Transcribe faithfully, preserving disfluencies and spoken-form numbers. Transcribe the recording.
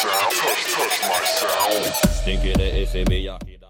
sound, touch, touch my sound. Stinky de ese Miyagi.